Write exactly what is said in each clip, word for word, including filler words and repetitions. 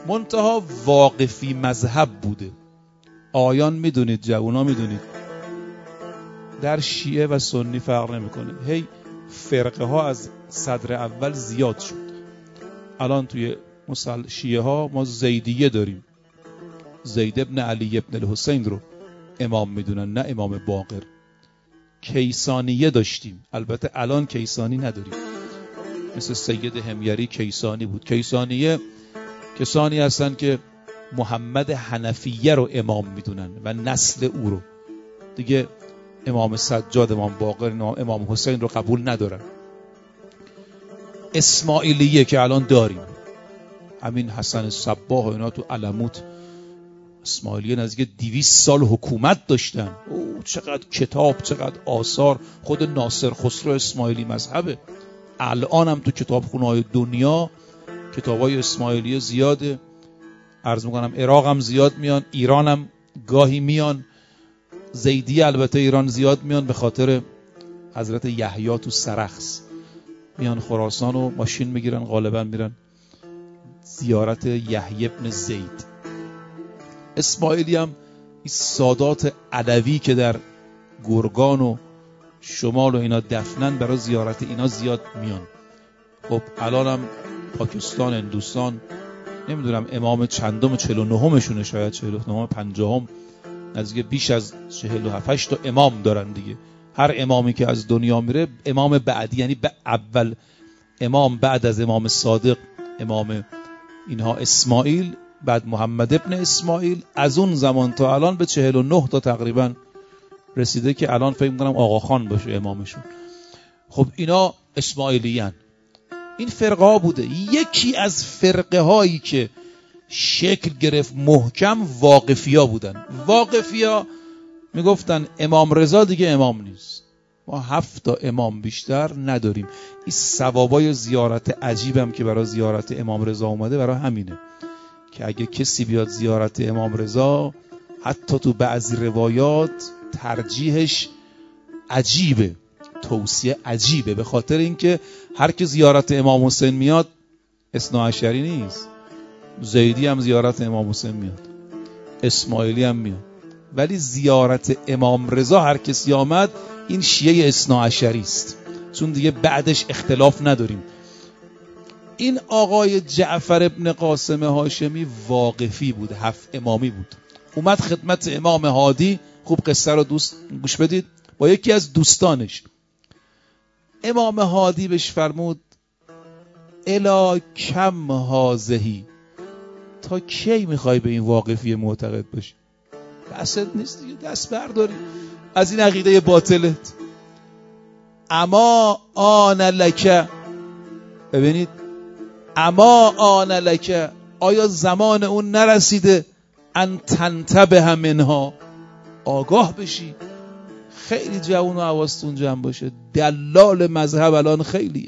منتها واقفی مذهب بوده. آیان میدونید، جوونا میدونید، در شیعه و سنی فرق نمیکنه. هی فرقه ها از صدر اول زیاد شد. الان توی مسل شیعه ها ما زیدیه داریم، زید ابن علی ابن الحسین رو امام میدونن، نه امام باقر. کیسانیه داشتیم، البته الان کیسانی نداریم، مثل سید همیری کیسانی بود. کیسانیه کسانی هستن که محمد حنفیه رو امام میدونن و نسل او رو، دیگه امام سجاد، امام باقر، امام حسین رو قبول ندارن. اسماعیلیه که الان داریم، همین حسن صباح و اینا تو علموت، اسماعیلیه نزدیک دویست سال حکومت داشتن. او چقدر کتاب، چقدر آثار. خود ناصر خسرو اسماعیلی مذهبه. الان هم تو کتابخونه‌های دنیا کتابای اسماعیلیه زیاده. عرض میکنم عراق هم زیاد میان، ایران هم گاهی میان. زیدی البته ایران زیاد میان به خاطر حضرت یحیی تو سرخس، میان خراسان و ماشین میگیرن، غالبا میرن زیارت یحیی ابن زید. اسماعیلی هم این سادات علوی که در گرگان و شمال و اینا دفنن، برای زیارت اینا زیاد میان. خب الان هم پاکستان، هندوستان، نمیدونم امام چندم، چهل و نهمشونه، شاید چهل و نه پنجاهم، نزدیک بیش از چهل و هفت تا امام دارن دیگه. هر امامی که از دنیا میره امام بعدی، یعنی به اول امام بعد از امام صادق، امام اینها اسماعیل، بعد محمد ابن اسماعیل، از اون زمان تا الان به چهل و نه تا تقریبا رسیده که الان فکر می‌کنم آقا خان باشه امامشون. خب اینا اسماعیلیان. این فرقه ها بوده. یکی از فرقه هایی که شکل گرفت محکم واقفی ها بودن. واقفی ها میگفتن امام رضا دیگه امام نیست، ما هفت تا امام بیشتر نداریم. این ثوابای زیارت عجیبم که برای زیارت امام رضا اومده برای همینه که اگه کسی بیاد زیارت امام رضا، حتی تو بعضی روایات ترجیحش عجیبه، توصیه عجیبه، به خاطر اینکه هر که زیارت امام حسین میاد اثناعشری نیست. زیدی هم زیارت امام حسین میاد، اسماعیلی هم میاد، ولی زیارت امام رضا هر کسی آمد این شیعه اثناعشری است، چون دیگه بعدش اختلاف نداریم. این آقای جعفر ابن قاسم هاشمی واقفی بود، هفت امامی بود. اومد خدمت امام هادی. خوب قصه رو دوست گوش بدید. با یکی از دوستانش امام هادی بهش فرمود الا کم هازهی، تا کی میخوای به این واقفی معتقد باشی؟ دستت نیست دیگه، دست برداری از این عقیده باطلت. اما آن لکه، ببینید، اما آن لکه، آیا زمان اون نرسیده ان تنتبه منها، آگاه بشی؟ خیلی جوون و حواستون جمع باشه. دلال مذهب الان خیلیه،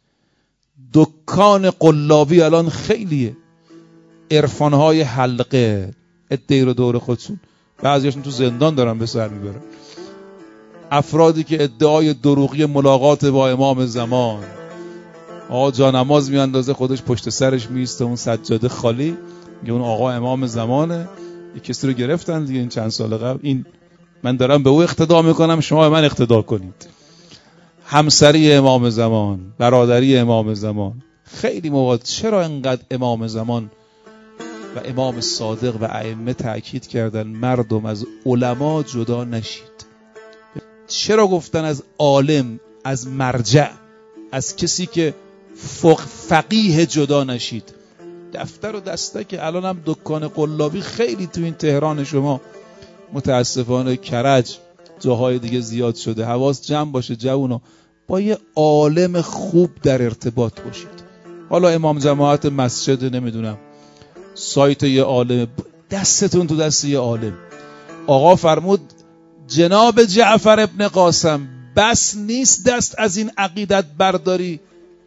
دکان قلابی الان خیلیه، عرفانهای حلقه ادعی رو دور خودشون، بعضیاشون تو زندان دارن به سر میبرن. افرادی که ادعای دروغی ملاقات با امام زمان، آقا جانماز میاندازه خودش پشت سرش میسته، اون سجاده خالی، میگه اون آقا امام زمانه. یک کسی رو گرفتن دیگه این چند سال قبل، این من دارم به او اقتدا میکنم، شما به من اقتدا کنید. همسری امام زمان، برادری امام زمان. خیلی مواد. چرا انقدر امام زمان و امام صادق و ائمه تأکید کردن مردم از علما جدا نشید؟ چرا گفتن از عالم، از مرجع، از کسی که فق فقیه جدا نشید؟ دفتر و دستک الان هم دکان قلابی خیلی تو این تهران شما متاسفانه، کرج، جاهای دیگه زیاد شده. حواس جمع باشه جوونا، با یه عالم خوب در ارتباط باشید. حالا امام جماعت مسجد، نمیدونم سایت یه عالم، دستتون تو دست یه عالم. آقا فرمود جناب جعفر ابن قاسم بس نیست دست از این عقیدت برداری؟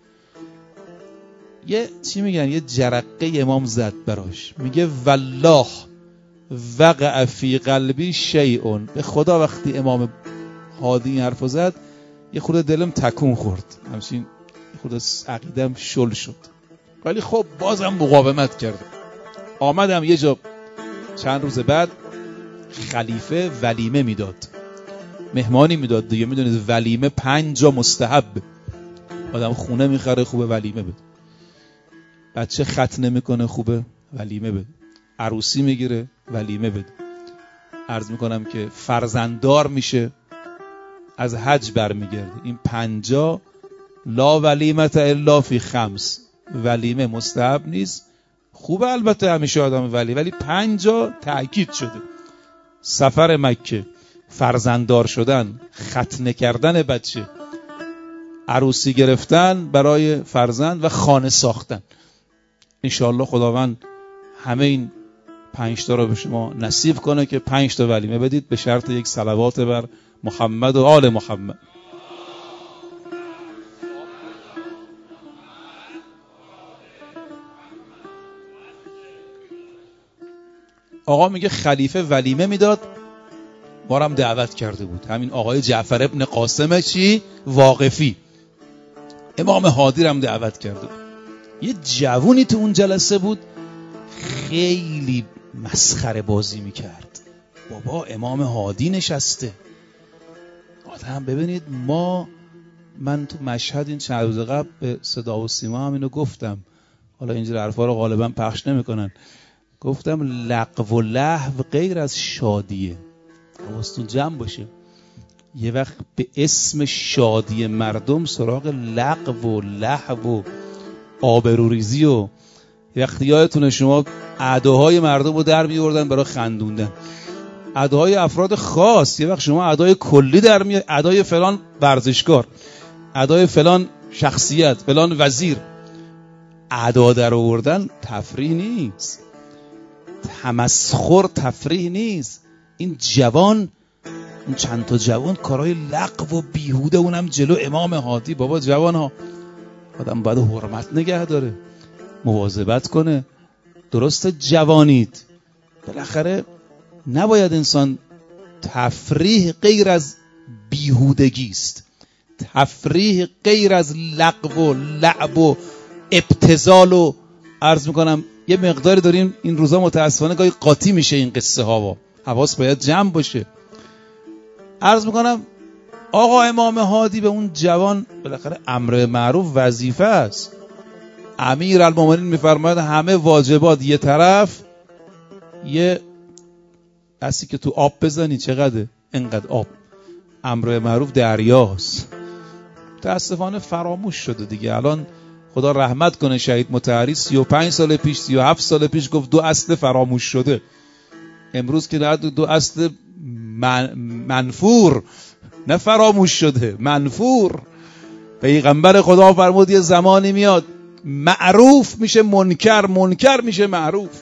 یه چی میگن، یه جرقه امام زد براش، میگه والله وقع فی قلبی شیء. به خدا وقتی امام هادی این حرفو زد یه خورده دلم تکون خورد، همچین یه خورده عقیدم شل شد، ولی خب بازم مقاومت کرد. آمدم یه جا چند روز بعد خلیفه ولیمه میداد، مهمانی میداد دیگه. میدونید ولیمه پنج جا مستحب، آدم خونه میخره خوبه ولیمه بده، بچه ختنه میکنه خوبه ولیمه بده، عروسی میگیره ولیمه بده. عرض میکنم که فرزنددار میشه، از حج برمیگرده، این پنجا لا ولیمت الا فی خمس، ولیمه مستحب نیست، خوبه البته همیشه آدم ولی ولی پنجا تأکید شده. سفر مکه، فرزنددار شدن، ختنه کردن بچه، عروسی گرفتن برای فرزند و خانه ساختن. انشاءالله خداوند همه این پنج تا رو به شما نصیب کنه که پنج تا ولیمه بدید، به شرط یک صلوات بر محمد و آل محمد. آقا میگه خلیفه ولیمه میداد، ما رو هم دعوت کرده بود، همین آقای جعفر ابن قاسم چی؟ واقفی، امام هادی رو هم دعوت کرده بود. یه جوونی تو اون جلسه بود خیلی مسخره بازی میکرد، بابا امام هادی نشسته. آدم ببینید، ما من تو مشهد این چند روز قبل به صدا و سیما هم اینو گفتم، حالا اینجور حرفا رو غالبا پخش نمیکنن، گفتم لغو و لهو غیر از شادیه، حواستون جمع باشه. یه وقت به اسم شادی مردم سراغ لغو و لهو و آبروریزی و وقتی یادتونه شما اداهای مردم رو در میوردن برای خندوندن، اداهای افراد خاص، یه وقت شما ادای کلی در میاد، ادای فلان ورزشکار، ادای فلان شخصیت، فلان وزیر، ادا در آوردن تفریح نیست، تمسخر تفریح نیست. این جوان، این چند تا جوان کارهای لغو و بیهوده، اونم جلو امام هادی. بابا جوان ها، آدم باید حرمت نگه داره، مواظبت کنه. درست جوانید، بالاخره نباید انسان، تفریح غیر از بیهودگی است، تفریح غیر از لغو و لعب و ابتذال و عرض میکنم یه مقداری داریم این روزا متاسفانه گاهی قاطی میشه این قصه ها و حواس باید جمع باشه. عرض میکنم آقا امام هادی به اون جوان، بالاخره امر معروف وظیفه است، امیر المومنین میفرماید همه واجبات یه طرف، یه دستی که تو آب بزنی چقدر؟ انقدر آب. امر معروف دریاست. متاسفانه فراموش شده دیگه. الان خدا رحمت کنه شهید مطهری سی و پنج سال پیش سی و هفت سال پیش گفت دو اصل فراموش شده. امروز که دو اصل من منفور، نه فراموش شده، منفور. پیغمبر خدا فرمود یه زمانی میاد معروف میشه منکر، منکر میشه معروف.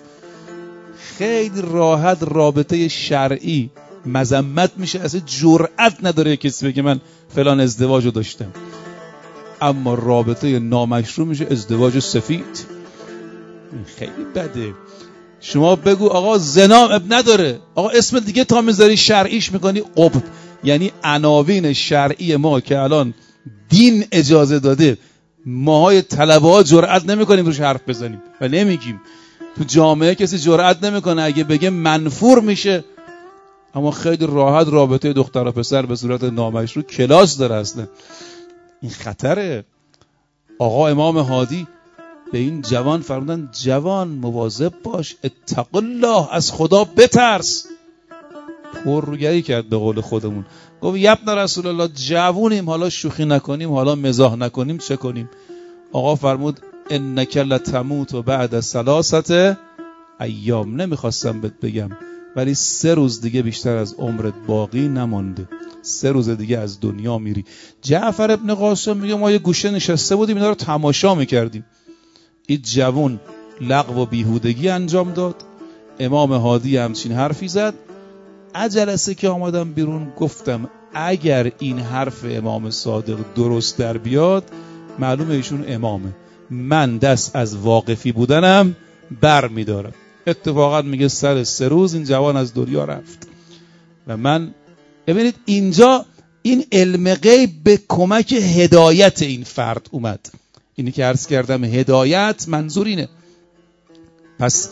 خیلی راحت رابطه شرعی مذمت میشه، اصلا جرأت نداره کسی بگه من فلان ازدواجو داشتم، اما رابطه نامشروع میشه ازدواج سفید. خیلی بده. شما بگو آقا زنا اب نداره، آقا اسم دیگه تا میذاری شرعیش میکنی قبط. یعنی عناوین شرعی ما که الان دین اجازه داده، ماهای طلبه ها جرأت نمیکنیم روش حرف بزنیم و نمیگیم. تو جامعه کسی جرأت نمیکنه اگه بگه منفور میشه. اما خیلی راحت رابطه دختر و پسر به صورت نامشروع کلاس داره. اصلا این خطره. آقا امام هادی به این جوان فرمودن جوان مواظب باش، اتق الله، از خدا بترس. پرروگری کرد به قول خودمون، گفت یبن رسول الله جوونیم، حالا شوخی نکنیم، حالا مزاح نکنیم، چه کنیم؟ آقا فرمود انک لتموت و بعد ثلاثه ایام. نمیخواستم بهت بگم ولی سه روز دیگه بیشتر از عمرت باقی نمانده، سه روز دیگه از دنیا میری. جعفر ابن قاسم میگه ما یه گوشه نشسته بودیم اینا رو تماشا میکردیم. این جوان لغو و بیهودگی انجام داد، امام هادی همچین حرفی زد. جلسه که آمدم بیرون گفتم اگر این حرف امام صادق درست در بیاد معلومه ایشون امامه، من دست از واقفی بودنم بر میدارم. اتفاقا میگه سر سه روز این جوان از دنیا رفت. و من ببینید اینجا این علم غیب به کمک هدایت این فرد اومد. اینی که عرض کردم هدایت منظور اینه. پس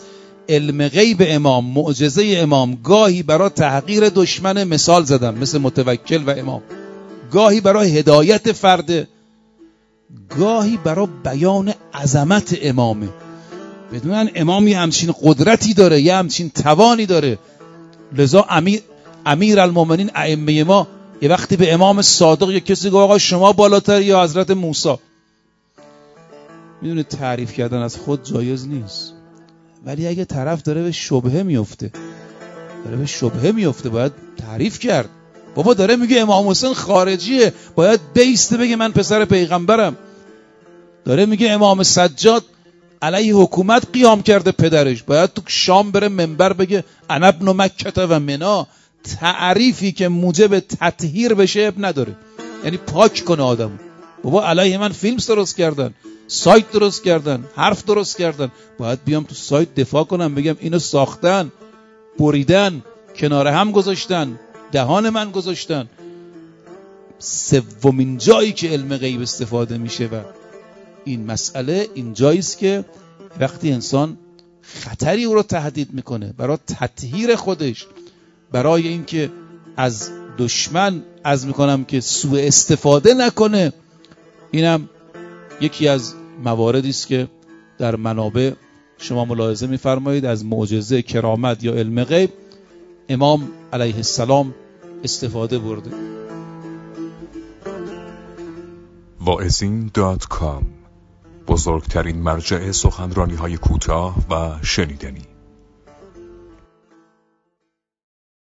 علم غیب امام، معجزه امام، گاهی برای تحقیر دشمن مثال زدم مثل متوکل و امام، گاهی برای هدایت فرد، گاهی برای بیان عظمت امامه. بدونن امام یه همچین قدرتی داره، یه همچین توانی داره. لذا امیر امیر المومنین ائمه ما یه وقتی به امام صادق یه کسی گفت آقا شما بالاتر یا حضرت موسی. میدونه تعریف کردن از خود جایز نیست، ولی اگه طرف داره به شبهه میفته داره به شبهه میفته باید تعریف کرد. بابا داره میگه امام حسین خارجیه، باید بیسته بگه من پسر پیغمبرم. داره میگه امام سجاد علیه حکومت قیام کرده پدرش، باید تو شام بره منبر بگه انا ابن مکه و منا. تعریفی که موجب تطهیر بشه اب نداره، یعنی پاک کنه آدمو. بابا علیه من فیلم درست کردن، سایت درست کردن، حرف درست کردن، باید بیام تو سایت دفاع کنم بگم اینو ساختن، بریدن، کنار هم گذاشتن، دهان من گذاشتن. سومین جایی که علم غیب استفاده میشه و این مسئله این جاییست که وقتی انسان خطری او رو تهدید میکنه برای تطهیر خودش، برای اینکه از دشمن عزم میکنم که سوء استفاده نکنه. اینم یکی از مواردی است که در منابع شما ملاحظه میفرمایید از معجزه، کرامت یا علم غیب امام علیه السلام استفاده برده. واعظین دات کام، بزرگترین مرجع سخنرانی های کوتاه و شنیدنی.